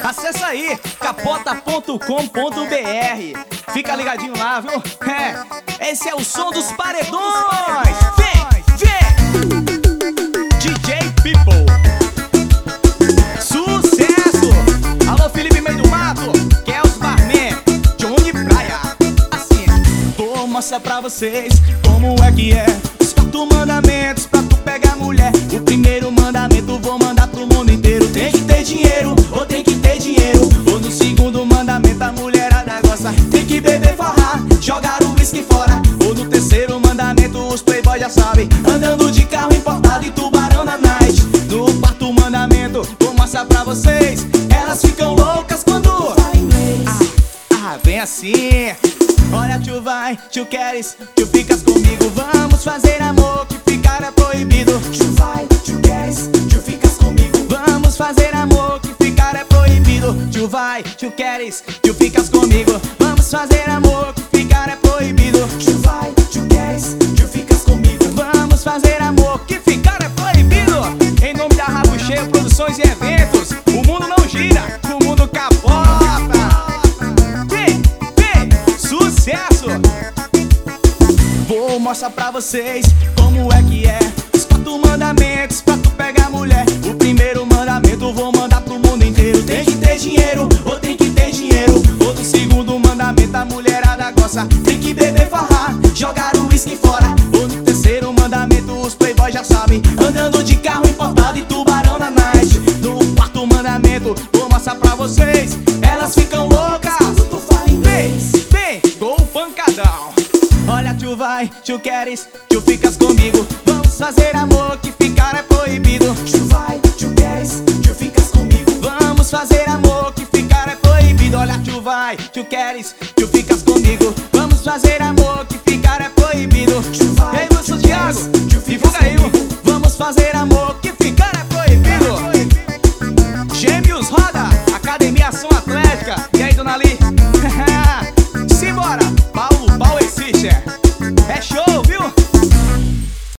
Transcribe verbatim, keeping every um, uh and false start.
Acessa aí, capota ponto com ponto br. Fica ligadinho lá, viu? É, esse é o som dos paredões. Vem, vem! D J People. Sucesso! Alô, Felipe Meio do Mato, Kels Barman, Johnny Praia. Assim, vou mostrar pra vocês como é que é. Os quatro mandamentos pra tu pegar mulher. O primeiro mandamento vou mandar pro mundo inteiro. Tem que ter dinheiro, ou tem que ter dinheiro. Ou no segundo mandamento a mulherada gosta. Tem que beber, forrar, jogar o whisky fora. Ou no terceiro mandamento os playboys já sabem, andando de carro importado e tubarão na night. No quarto mandamento vou mostrar pra vocês, elas ficam loucas quando ah, ah, vem assim. Olha, tio vai, tio queres, tio ficas comigo. Vamos fazer amor, que ficar é proibido. Tio vai, tio queres, tio ficas comigo. Vamos fazer amor, que ficar é proibido. Tio vai, tio queres, tio ficas comigo. Vamos fazer amor, que ficar é proibido. Tio vai, tio queres, tio ficas comigo. Vamos fazer amor, que ficar é proibido. Em nome da Rabo Cheio Produções e Eventos, o mundo não gira, o mundo capota. Vem, vem, sucesso! Vou mostrar pra vocês como é que é. Os quatro mandamentos pra tu pegar mulher. O primeiro mandamento vou mandar pro mundo inteiro. Tem que ter dinheiro, ou tem que ter dinheiro. Ou no segundo mandamento a mulherada gosta. Tem que beber, farrar, jogar o whisky fora. Ou no terceiro mandamento os playboys já sabem, andando de carro importado e tubarão na night. No quarto mandamento vou mostrar pra vocês, elas ficam loucas. Vem, vem, gol pancadão. Olha, tio vai, tio queres, tio ficas comigo. Vamos fazer amor, que ficar é proibido. Tio vai, tio queres, tio ficas comigo. Vamos fazer amor, que ficar é proibido. Olha, tio vai, tio queres, tio ficas comigo. Vamos fazer amor, que ficar é proibido. Tio vai, e aí, moço Thiago, divulga aí. Vamos fazer amor, que ficar é proibido. Gêmeos roda, Academia Ação Atlética. E aí, dona Ali?